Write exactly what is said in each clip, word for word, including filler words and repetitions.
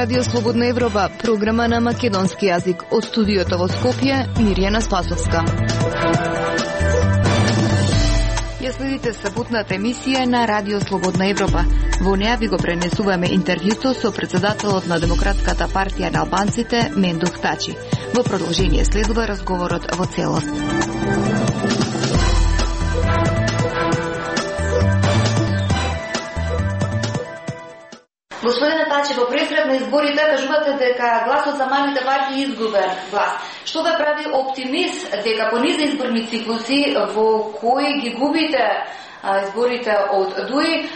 Радио Слободна Европа, програма на македонски јазик. Од студиото во Скопје, Мирјана Спасовска. Ја следите саботната емисија на Радио Слободна Европа. Во неа ви го пренесуваме интервјуто со председателот на Демократската партија на албанците Мендух Тачи. Во продолжение следува разговорот во целост. Господине Тачи, во пресред на изборите кажувате дека гласот за малите партии изгубен глас. Што ве прави оптимист дека по низ изборни циклуси во кои ги губите а, изборите од ДУИ,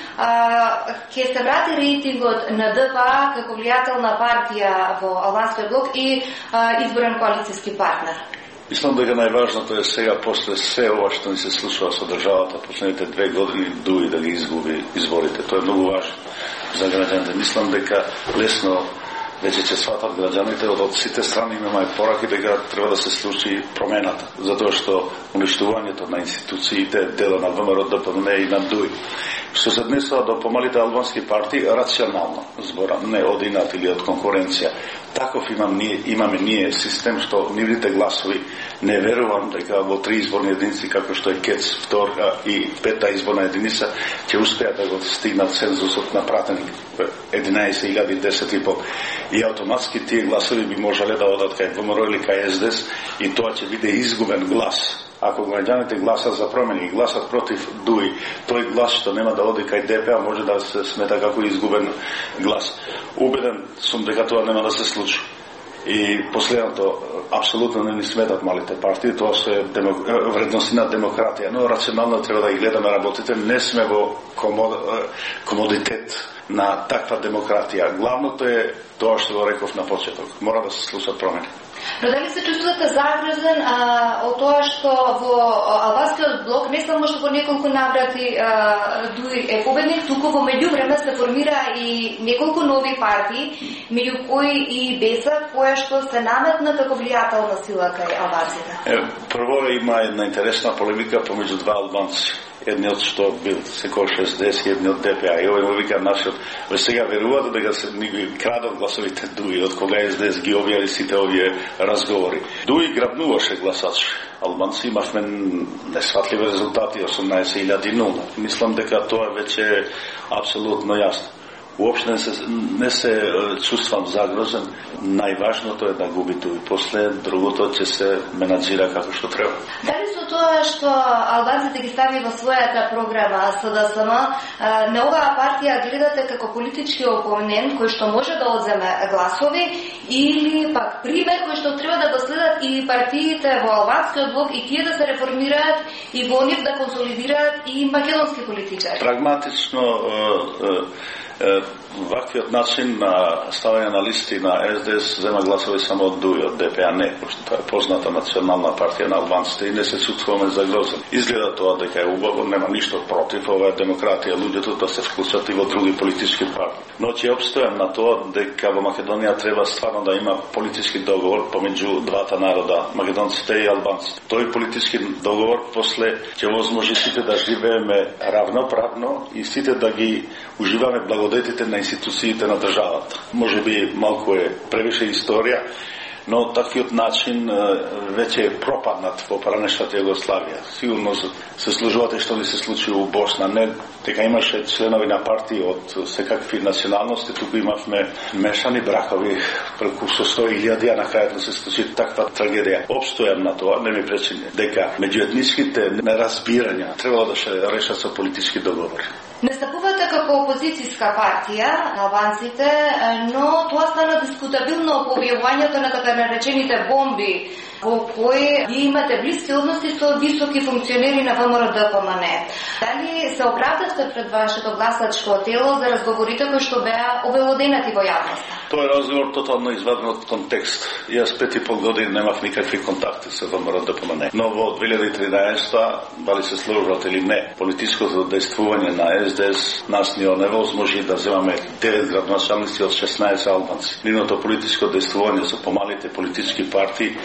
ќе се врати рейтингот на ДПА како влијателна партија во албанскиот блок и а, изборен коалицијски партнер? Мислам дека најважното е сега, после се ова што ни се случува со државата последните две години, ДУИ да ги изгуби изборите. Тоа е многу важно за граѓаните. Мислам дека лесно веќе ќе сватат граѓаните од сите страни, имаме пораки дека треба да се случи промената, затоа што уништувањето на институциите дела на ВМРО, ДПМН и на ДУИ. Што се однесува до помалите албански партии, рационално збора, не од инат или од конкуренција. Таков имам, ние, имаме ние систем што нивните гласови не верувам дека во три изборни единици како што е КЕЦ, вторга и пета изборна единица ќе успеат да го стигнат цензусот на пратеник единаесет илјади десет и пол. И автоматски тие гласови би можеле да одат кај ВМРО или кај СДС и тоа ќе биде изгубен глас. Ако граѓаните гласат за промени и гласат против ДУИ, тој глас што нема да оди кај ДПА може да се смета како изгубен глас. Убеден сум дека тоа нема да се случи. И последното, апсолутно не ни сметат малите партии, тоа се демок... вредности на демократија, но рационално треба да ги гледаме работите, не сме во комод... комодитет на таква демократија. Главното е тоа што го реков на почеток, мора да се случат промени. Но дали се чувствувате загрозен а, од тоа што во албанскиот блок не само што во неколку наврати ДУИ е победник, туку во меѓувреме се формира и неколку нови партии, меѓу кои и БЕСА, која што се наметна како влијателна сила кај албанците? Е, прво има една интересна полемика помеѓу два албанци. Едниот што бил секој шесдесет, едниот ДПА. И овој му вика нашиот, ве сега веруваат дека се ни ги крадат гласовите ДУИ, од кога СДС ги објави сите овие разговори. ДУИ грабнуваше гласачи. Албанци имавме несватливи резултати, осумнаесет илјади нула. Мислам дека тоа веќе е апсолутно јасно. Уопште не се, не се чувствам загрозен. Најважното е да губи ДУИ. После другото ќе се менаџира како што треба. Дали со тоа што албанците ги стави во својата програма СДСМ, на оваа партија гледате како политички опонент кој што може да одземе гласови или пак пример кој што треба да го следат и партиите во албанскиот блок и тие да се реформираат и во нив да консолидираат и македонски политичари? Прагматично ваквиот начин на ставање на листи на СДС зема гласови само од ДУИ, од ДПА не, пошто тоа е позната национална партија на албанците и не се чувствуваме загрозени. Изгледа тоа дека е убаво, нема ништо против, ова е демократија, луѓето да се вклучат и во други политички партии. Но ќе обстојам на тоа дека во Македонија треба стварно да има политички договор помеѓу двата народа, македонците и албанците. Тој политички договор после ќе возможи сите да живееме равноправно и сите да ги уживаме благодетите на институциите на државата. Може би малку е превише историја, но таквиот начин веќе е пропаднат во поранешната Југославија. Сигурно се служувате што ни се случи у Босна, не дека имаше членови на партии од секакви националности, туку имавме мешани бракови преку со сто илјади, а на крајот се случи таква трагедија. Обстојам на тоа, не ми пречи дека меѓуетничките неразбирања требало да се решат со политички договори. Настапувате како опозицијска партија на албанците, но тоа стана дискутабилно по објавувањето на така наречените бомби, во кои имате блиски односи со високи функционери на ВМРО ДПМН. Дали се оправдавте пред вашето гласачко тело за разговорите кои што беа обелоденати во јавноста? Тој разговор тотално изваден од контекст. Јас пет и пол години немав никакви контакти со ВМРО ДПМН. Но во две илјади и тринаесета, дали се сложат или не, политичкото действување на СДС нас ни оневозможи да земаме девет градоначалници од шеснаесет албанци. Нивното политичко действување со помалите политички партии ни го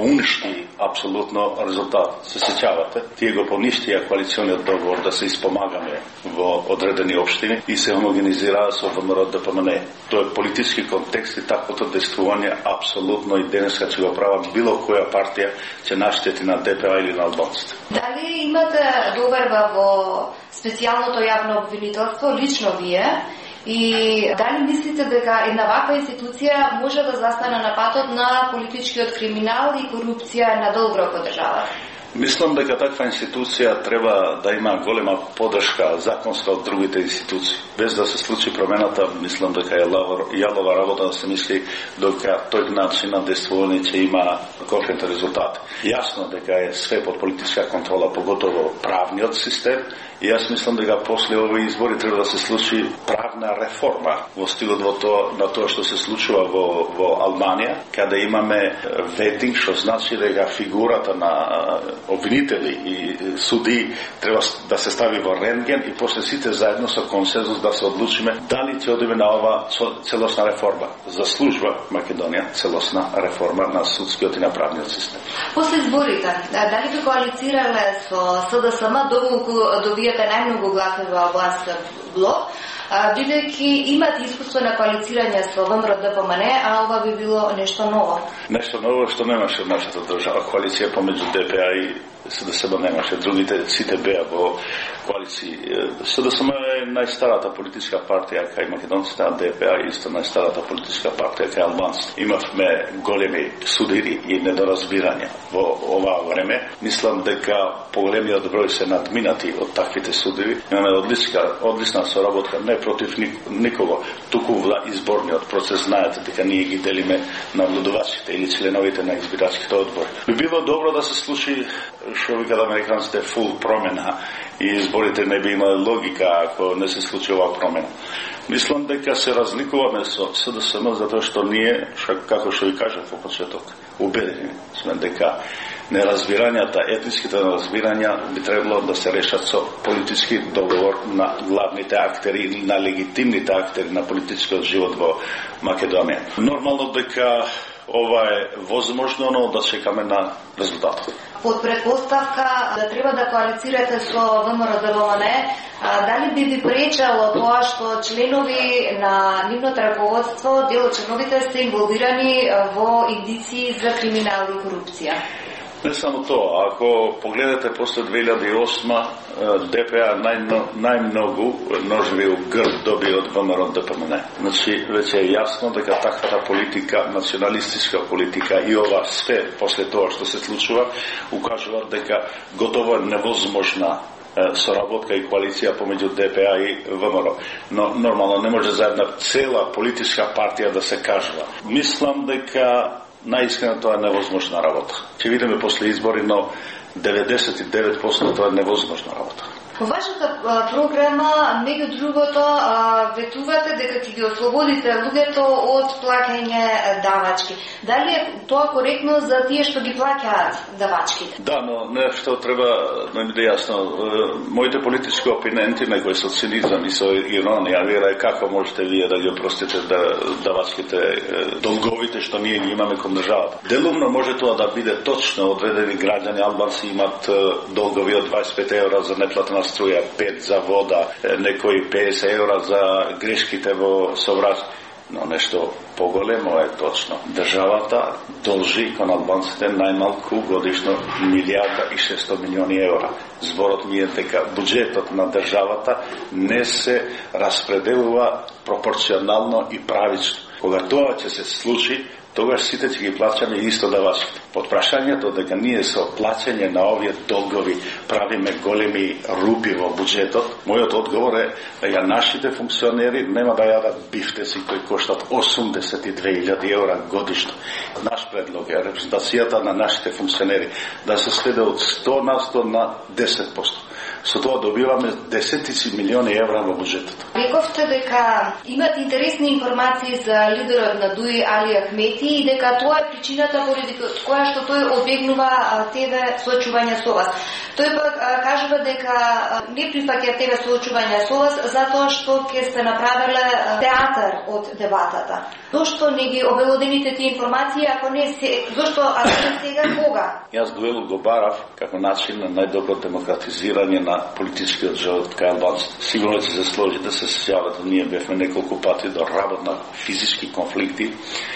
уништи апсолутно резултат. Се сеќавате, тие го поништија коалициониот договор да се испомагаме во одредени општини и се хомогенизираа со ВМРО Д П М Н. Тоа е политички контекст и таквото действување апсолутно и денеска ќе го права било која партија ќе наштети на Д П А или на албанците. Дали имате доверба во специјалното јавно обвинителство, лично вие? И дали мислите дека една ваква институција може да застане на патот на политичкиот криминал и корупција на долг рок во државата? Мислам дека таква институција треба да има голема поддршка законска од другите институции. Без да се случи промената, мислам дека е јалова работа да се мисли дека тој начин на действување ќе има конкретен резултат. Јасно дека е све под политичка контрола, поготово правниот систем, и јас мислам дека после овој избори треба да се случи правна реформа во стилот во тоа на тоа што се случува во во Албанија, каде имаме ветинг, што значи дека фигурата на обвинители и суди треба да се стави во рентген и после сите заедно со консензус да се одлучиме дали ќе одиме на ова целосна реформа. Заслужува Македонија целосна реформа на судскиот и на правниот систем. После изборите, дали би коалицирале со С Д С М доколку добиете најмногу гласови во албанскиот блок, бидејќи имат искуство на коалицирање со В М Р Д П М Н, а ова би било нешто ново? Нешто ново што немаше во нашата држава. Коалиција помеѓу Д П А и С Д С М немаше, другите сите беа во коалиции. С Д С М е најстарата политичка партија кај македонците, а Д П А е исто најстарата политичка партија кај албанците. Имавме големи судири и недоразбирања во ова време. Мислам дека поголемиот број се надминати од таквите судири. Имаме одлична, одлична соработка не против никого, туку во изборниот процес. Знаете дека ние ги делиме наблюдувачите или членовите на избирачките одбори. Би било добро да се случи што викаат американците фул промена и изборите не би имали логика ако не се случи оваа промена. Мислам дека се разликуваме со С Д С М затоа што ние, како што ви кажав во почеток, убедени сме дека неразбирањата, етниските неразбирања би требало да се решат со политички договор на главните актери или на легитимните актери на политичкиот живот во Македонија. Нормално дека ова е возможно, но да чекаме на резултатот. Под предпоставка да треба да коалицирате со В М Р Д П М Н, дали би ви пречело тоа што членови на нивното раководство, дел од членовите се инволвирани во индици за криминал и корупција? Не само тоа, ако погледате после две илјади и осма, Д П А најмногу ножеви грб доби од В М Р Д П М Н. Значи, веќе е јасно дека таквата политика, националистичка политика и ова све после тоа што се случува, укажува дека готово е невозможна соработка и коалиција помеѓу Д П А и В М Р. Но нормално не може за една цела политичка партија да се кажува. Мислам дека наискрено тоа е невозможна работа. Ќе видиме после избори, но деветдесет и девет проценти тоа е невозможна работа. Во вашата програма, меѓу другото, ветувате дека ќе ги ослободите луѓето од плаќање давачки. Дали е тоа коректно за тие што ги плаќаат давачките? Да, но нешто треба да ми да јасно. Моите политички опоненти, некои со цинизам и со иронија, вера како можете вие да ги опростите да давачките, долговите што ние ги имаме кон државата. Делумно може тоа да биде точно, одредени граѓани албанци имат долгови од дваесет и пет евра за неплатена струја, пет за вода, некои педесет евра за грешките во совраќање. Но нешто поголемо е точно. Државата должи кон албанците најмалку годишно милијарда и шестстотини милиони евра. Зборот ми е дека буџетот на државата не се распределува пропорционално и правично. Кога тоа ќе се случи, тогаш сите ќе ги плаќаме исто давачките. Под прашањето дека ние со плаќање на овие долгови правиме големи рупи во буџетот, мојот одговор е дека нашите функционери нема да јадат бифтеци кои коштат осумдесет и две илјади евра годишно. Наш предлог е репрезентацијата на нашите функционери да се сведе од сто на сто на десет проценти. Со тоа добиваме десетици милиони евра во буџетот. Рековте дека имат интересни информации за лидерот на ДУИ Али Ахмети и дека тоа е причината поради која што тој одбегнува тебе соочување со вас. Тој пак кажува дека не прифаќа тебе соочување со вас затоа што ќе се направиле театар од дебатата. Зошто не ги обелодените тие информации, ако не се, зошто а не сега кога? Јас дуелот го барав како начин на најдобро демократизирање на политичкиот живот кај албанците. Сигурно ќе се сложи да се сеќавате, ние бевме неколку пати до работ на физички конфликти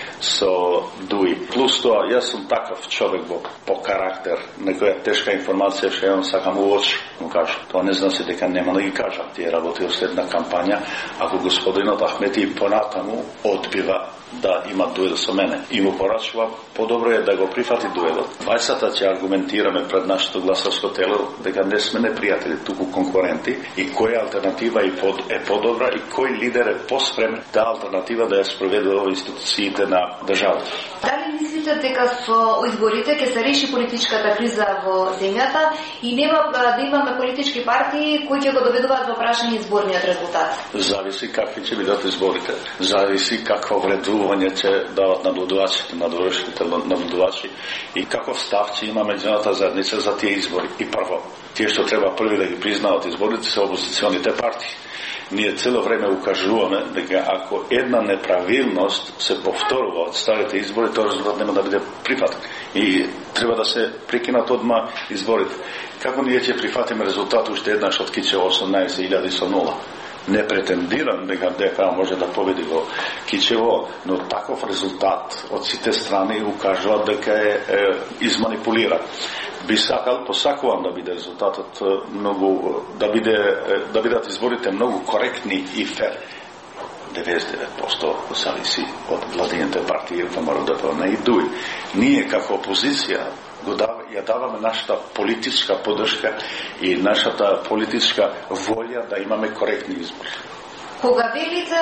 со Дуи. Плюс тоа, јас сум такав човек во по карактер, некоја тешка информација што јам сакам уочи, му кажам. Тоа не значи дека нема да ги кажам. Тие работи од следна кампања, ако господинот Ахмети понатаму одбива да има дуел со мене. И му порачува, подобро е да го прифати дуелот. Двајцата ќе аргументираме пред нашето гласовско тело дека не сме непријатели, туку конкуренти, и која алтернатива е, под, е подобра и кој лидер е поспремен да алтернатива да ја спроведе во институциите на државата. Дали мислите дека со изборите ќе се реши политичката криза во земјата и нема да имаме политички партии кои ќе го доведуваат во прашање изборниот резултат? Зависи какви ќе бидат изборите. Зависи какво вредување ќе дават наблюдувачите, надворешните наблюдувачи и каков став ќе има меѓународната заедница за тие избори. И прво, тие што треба први да ги признаат изборите се опозиционите партии. Ние цело време укажуваме дека ако една неправилност се повторува од старите избори, тоа резултат нема да биде прифатен. И треба да се прекинат одма изборите. Како ние ќе прифатиме резултат уште еднаш од Кичево осумнаесет илјади со нула? Не претендирам дека ДК може да победи во Кичево, но таков резултат од сите страни укажува дека е, е изманипулиран. Би сакал, посакувам да биде резултатот многу, да биде да бидат изборите многу коректни и фер. деветдесет и девет проценти зависи од владините партии ВМРО ДП и Дуи. Ние како опозиција го дава, ја даваме нашата политичка поддршка и нашата политичка волја да имаме коректни избори. Кога велите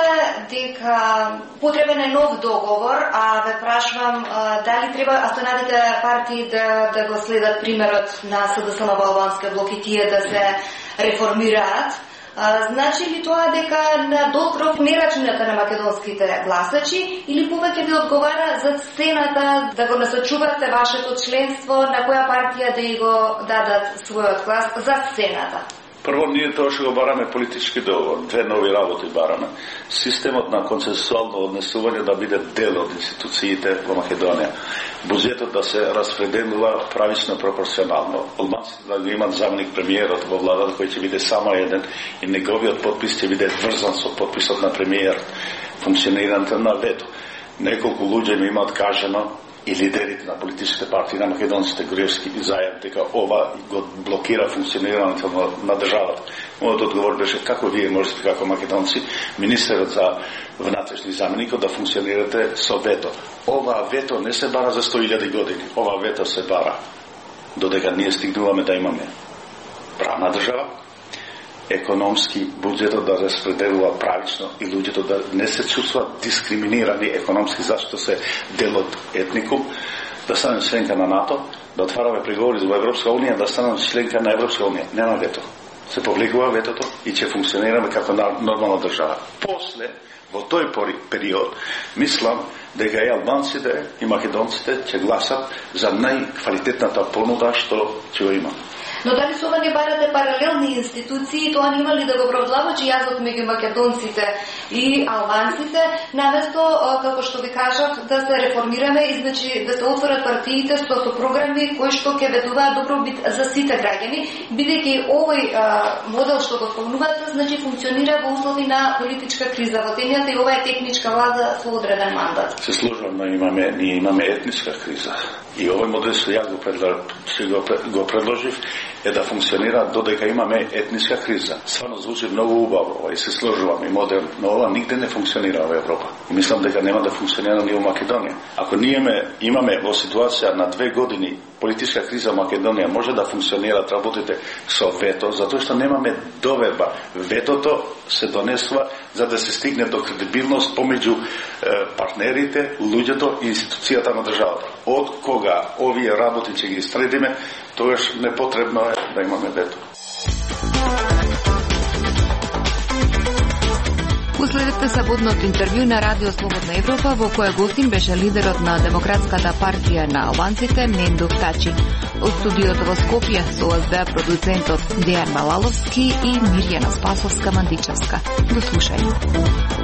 дека потребен е нов договор, а ве прашувам а, дали треба останатите партии да, да го следат примерот на СДСМ во албанскиот блок и тие да се реформираат, а, значи ли тоа дека на дотров не рачунате на македонските гласачи или повеќе ви одговара за сцената да го насочувате вашето членство на која партија да ја го дадат својот глас за сцената? Прво, ние тоа што го бараме политички договор, две нови работи бараме. Системот на консенсуално однесување да биде дел од институциите во Македонија. Буџетот да се распределува правично пропорционално. Албанците да го имат заменик премиерот во владата кој ќе биде само еден и неговиот подпис ќе биде врзан со подписот на премиерот. Функционирањето на вето. Неколку луѓе ми имаат кажано и лидерите на политичките партии на македонците Груевски и Заев дека ова го блокира функционирањето на, на државата. Мојот одговор беше како вие можете како македонци, министерот за внатрешни заменикот да функционирате со вето. Ова вето не се бара за сто илјади години. Ова вето се бара додека ние стигнуваме да имаме правна држава, економски буџетот да распределува правично и луѓето да не се чувствуваат дискриминирани економски зашто се дел од етникум, да станем членка на НАТО, да отвараме преговори во Европска унија, да станем членка на Европска унија. Нема вето. Се повлекува ветото и ќе функционираме како нормална држава. После, во тој период, мислам дека и албанците и македонците ќе гласат за најквалитетната понуда што ќе го има. Но дали со ова не барате паралелни институции, тоа нема ли да го провлавачи јазот меѓу македонците и албанците, наместо, како што ви кажав, да се реформираме и значи да се отворат партиите со, со програми кои што ќе ведуваат добробит за сите граѓани, бидејќи овој а, модел што го спомнувате, значи функционира во услови на политичка криза во земјата и ова е техничка влада со одреден мандат. Се сложам, но имаме, ние имаме етничка криза. И овој модел што јас го, го, го предложив е да функционира додека имаме етничка криза. Стварно звучи многу убаво и се сложуваме модерно, но ова нигде не функционира во Европа. И мислам дека нема да функционира ни во Македонија. Ако ние имаме во ситуација на две години политичка криза во Македонија, може да функционираат работите со вето, затоа што немаме доверба. Ветото се донесува за да се стигне до кредибилност помеѓу партнерите, луѓето и институцијата на државата. Од кога овие работи ќе ги средиме, тогаш непотребно е да имаме вето. Следете саботното интервју на Радио Слободна Европа, во кое гостин беше лидерот на Демократската партија на албанците Мендух Тачи. Од студиото во Скопје со вас беа продуцентот Дејан Малаловски и Мирјана Спасовска-Мандичевска. До слушање.